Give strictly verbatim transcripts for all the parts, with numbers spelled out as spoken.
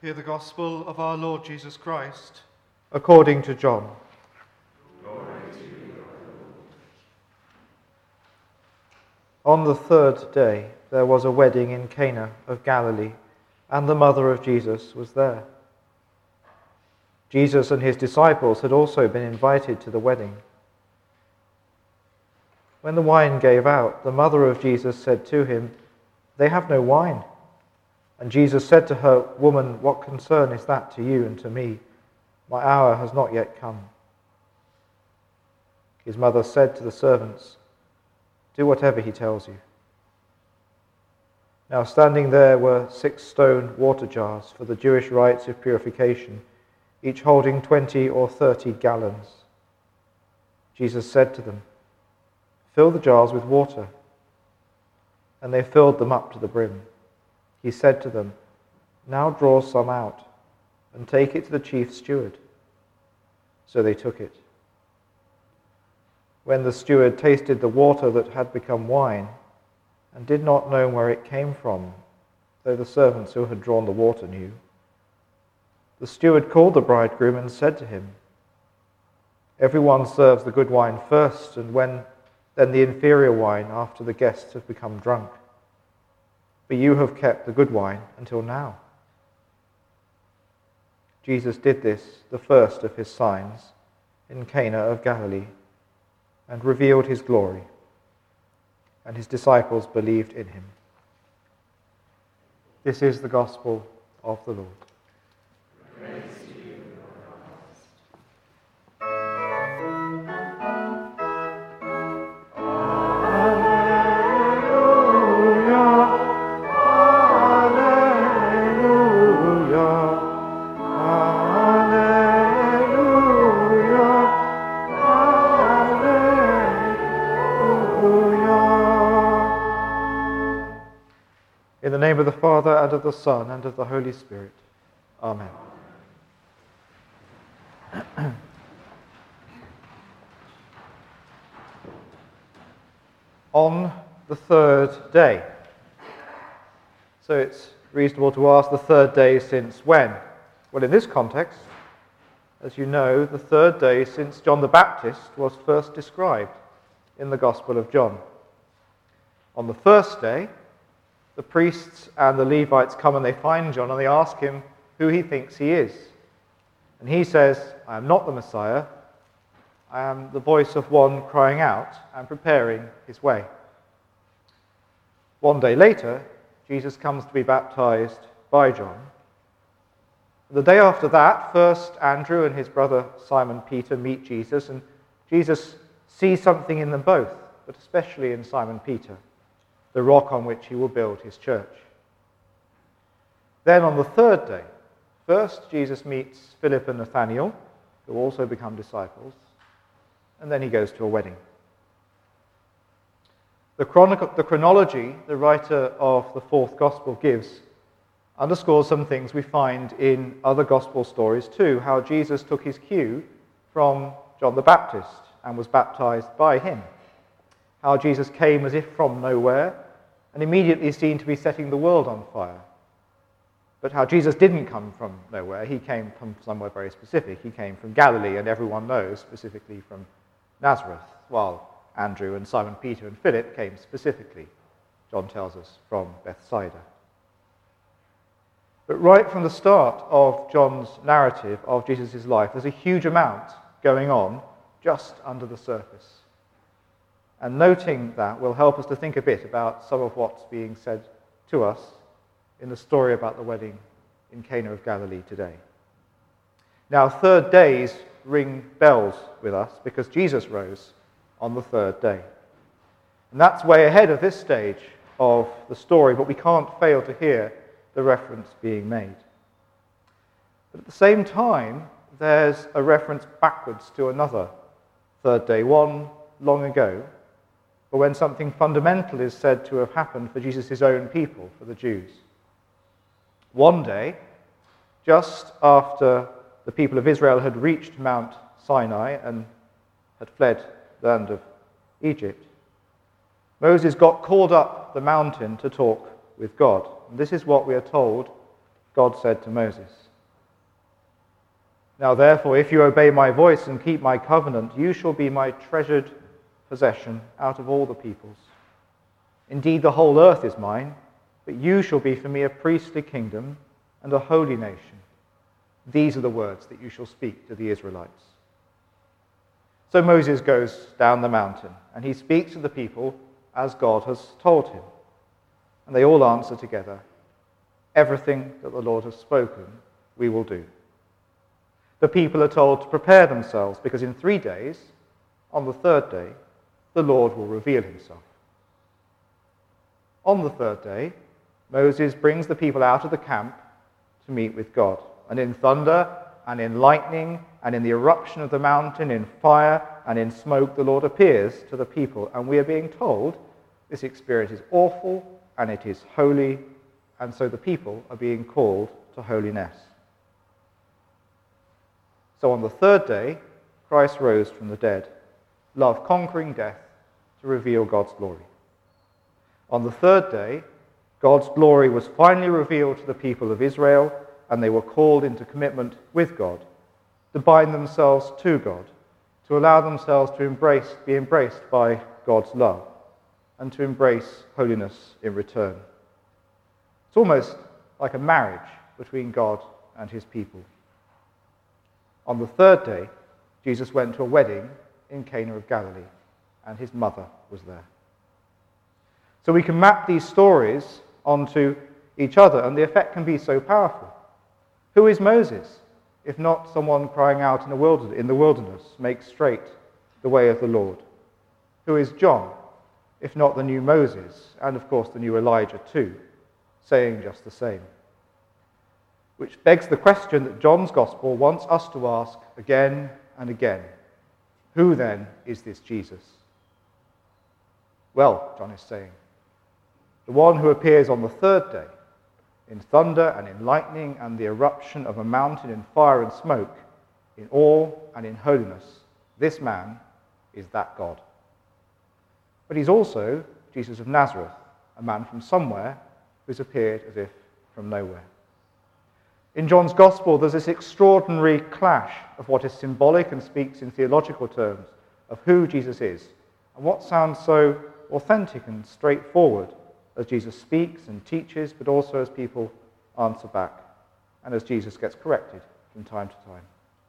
Hear the gospel of our Lord Jesus Christ, according to John. Glory to you, Lord. On the third day there was a wedding in Cana of Galilee, and the mother of Jesus was there. Jesus and his disciples had also been invited to the wedding. When the wine gave out, the mother of Jesus said to him, "They have no wine." And Jesus said to her, "Woman, what concern is that to you and to me? My hour has not yet come." His mother said to the servants, "Do whatever he tells you." Now standing there were six stone water jars for the Jewish rites of purification, each holding twenty or thirty gallons. Jesus said to them, "Fill the jars with water." And they filled them up to the brim. He said to them, "Now draw some out, and take it to the chief steward." So they took it. When the steward tasted the water that had become wine, and did not know where it came from, though the servants who had drawn the water knew, the steward called the bridegroom and said to him, "Everyone serves the good wine first, and when then the inferior wine after the guests have become drunk. But you have kept the good wine until now." Jesus did this, the first of his signs, in Cana of Galilee, and revealed his glory, and his disciples believed in him. This is the gospel of the Lord. Praise to you, Lord Christ. In the name of the Father, and of the Son, and of the Holy Spirit. Amen. On the third day. So it's reasonable to ask, the third day since when? Well, in this context, as you know, the third day since John the Baptist was first described in the Gospel of John. On the first day, the priests and the Levites come and they find John and they ask him who he thinks he is. And he says, "I am not the Messiah. I am the voice of one crying out and preparing his way." One day later, Jesus comes to be baptized by John. The day after that, first Andrew and his brother Simon Peter meet Jesus, and Jesus sees something in them both, but especially in Simon Peter, the rock on which he will build his church. Then on the third day, first Jesus meets Philip and Nathanael, who also become disciples, and then he goes to a wedding. The, chronic- the chronology the writer of the fourth gospel gives underscores some things we find in other gospel stories too, how Jesus took his cue from John the Baptist and was baptized by him. How Jesus came as if from nowhere and immediately seen to be setting the world on fire. But how Jesus didn't come from nowhere, he came from somewhere very specific. He came from Galilee, and everyone knows, specifically from Nazareth, while Andrew and Simon Peter and Philip came specifically, John tells us, from Bethsaida. But right from the start of John's narrative of Jesus' life, there's a huge amount going on just under the surface. And noting that will help us to think a bit about some of what's being said to us in the story about the wedding in Cana of Galilee today. Now, third days ring bells with us because Jesus rose on the third day. And that's way ahead of this stage of the story, but we can't fail to hear the reference being made. But at the same time, there's a reference backwards to another third day, one long ago, but when something fundamental is said to have happened for Jesus' own people, for the Jews. One day, just after the people of Israel had reached Mount Sinai and had fled the land of Egypt, Moses got called up the mountain to talk with God. And this is what we are told God said to Moses, "Now therefore, if you obey my voice and keep my covenant, you shall be my treasured possession out of all the peoples. Indeed, the whole earth is mine, but you shall be for me a priestly kingdom and a holy nation. These are the words that you shall speak to the Israelites." So Moses goes down the mountain, and he speaks to the people as God has told him. And they all answer together, "Everything that the Lord has spoken, we will do." The people are told to prepare themselves, because in three days, on the third day, the Lord will reveal himself. On the third day, Moses brings the people out of the camp to meet with God. And in thunder, and in lightning, and in the eruption of the mountain, in fire, and in smoke, the Lord appears to the people. And we are being told this experience is awful, and it is holy, and so the people are being called to holiness. So on the third day, Christ rose from the dead, love conquering death to reveal God's glory. On the third day, God's glory was finally revealed to the people of Israel, and they were called into commitment with God, to bind themselves to God, to allow themselves to embrace, be embraced by God's love, and to embrace holiness in return. It's almost like a marriage between God and his people. On the third day, Jesus went to a wedding in Cana of Galilee, and his mother was there. So we can map these stories onto each other, and the effect can be so powerful. Who is Moses, if not someone crying out in the wilderness, in the wilderness, "Make straight the way of the Lord"? Who is John, if not the new Moses, and of course the new Elijah too, saying just the same? Which begs the question that John's Gospel wants us to ask again and again. Who then is this Jesus? Well, John is saying, the one who appears on the third day, in thunder and in lightning and the eruption of a mountain in fire and smoke, in awe and in holiness, this man is that God. But he's also Jesus of Nazareth, a man from somewhere who's appeared as if from nowhere. In John's Gospel, there's this extraordinary clash of what is symbolic and speaks in theological terms of who Jesus is, and what sounds so authentic and straightforward as Jesus speaks and teaches, but also as people answer back, and as Jesus gets corrected from time to time.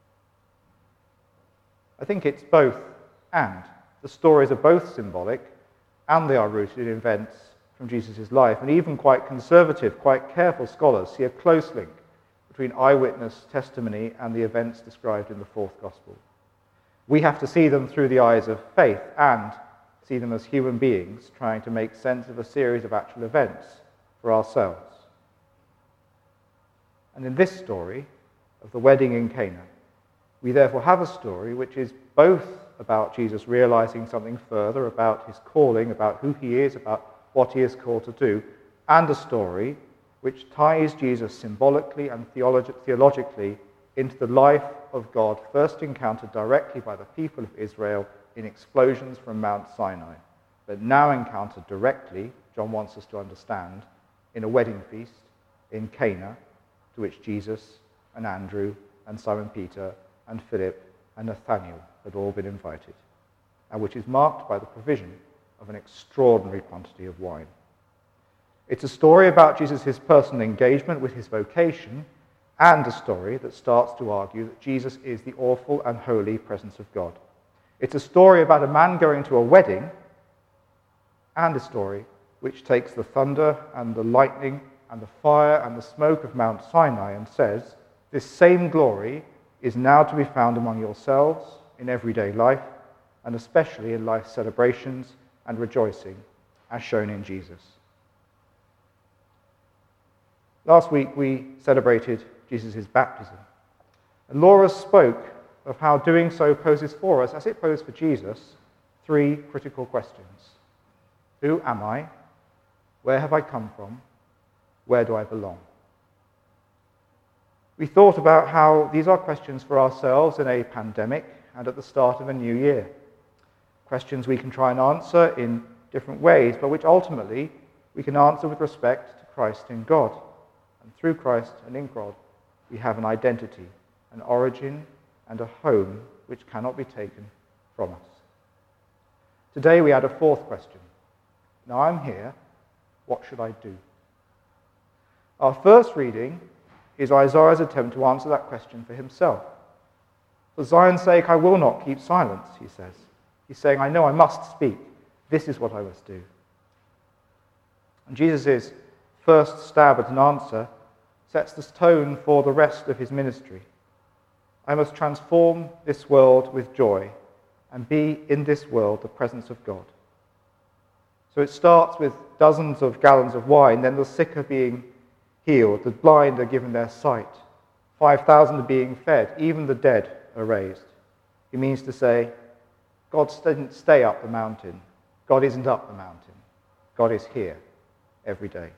I think it's both and. The stories are both symbolic, and they are rooted in events from Jesus' life, and even quite conservative, quite careful scholars see a close link between eyewitness testimony and the events described in the fourth Gospel. We have to see them through the eyes of faith and see them as human beings trying to make sense of a series of actual events for ourselves. And in this story of the wedding in Cana, we therefore have a story which is both about Jesus realizing something further about his calling, about who he is, about what he is called to do, and a story which ties Jesus symbolically and theologi- theologically into the life of God, first encountered directly by the people of Israel in explosions from Mount Sinai, but now encountered directly, John wants us to understand, in a wedding feast in Cana, to which Jesus and Andrew and Simon Peter and Philip and Nathanael had all been invited, and which is marked by the provision of an extraordinary quantity of wine. It's a story about Jesus' personal engagement with his vocation, and a story that starts to argue that Jesus is the awful and holy presence of God. It's a story about a man going to a wedding, and a story which takes the thunder and the lightning and the fire and the smoke of Mount Sinai and says, this same glory is now to be found among yourselves in everyday life, and especially in life's celebrations and rejoicing, as shown in Jesus. Last week we celebrated Jesus' baptism, and Laura spoke of how doing so poses for us, as it posed for Jesus, three critical questions. Who am I? Where have I come from? Where do I belong? We thought about how these are questions for ourselves in a pandemic and at the start of a new year. Questions we can try and answer in different ways, but which ultimately we can answer with respect to Christ in God, And through Christ and in God, we have an identity, an origin, and a home which cannot be taken from us. Today we add a fourth question. Now I'm here, what should I do? Our first reading is Isaiah's attempt to answer that question for himself. For Zion's sake, I will not keep silence, he says. He's saying, I know I must speak. This is what I must do. And Jesus' first stab at an answer sets the tone for the rest of his ministry. I must transform this world with joy and be in this world the presence of God. So it starts with dozens of gallons of wine, then the sick are being healed, the blind are given their sight, five thousand are being fed, even the dead are raised. He means to say, God didn't stay up the mountain. God isn't up the mountain. God is here every day.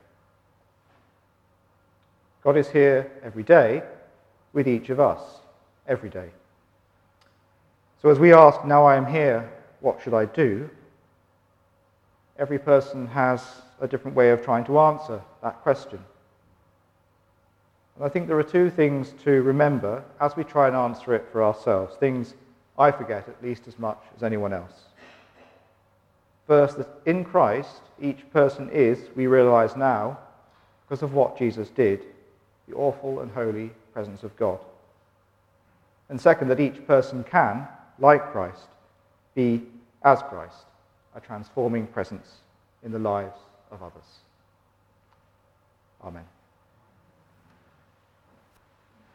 God is here every day with each of us, every day. So as we ask, now I am here, what should I do? Every person has a different way of trying to answer that question. And I think there are two things to remember as we try and answer it for ourselves, things I forget at least as much as anyone else. First, that in Christ, each person is, we realize now, because of what Jesus did, the awful and holy presence of God. And second, that each person can, like Christ, be as Christ, a transforming presence in the lives of others. Amen.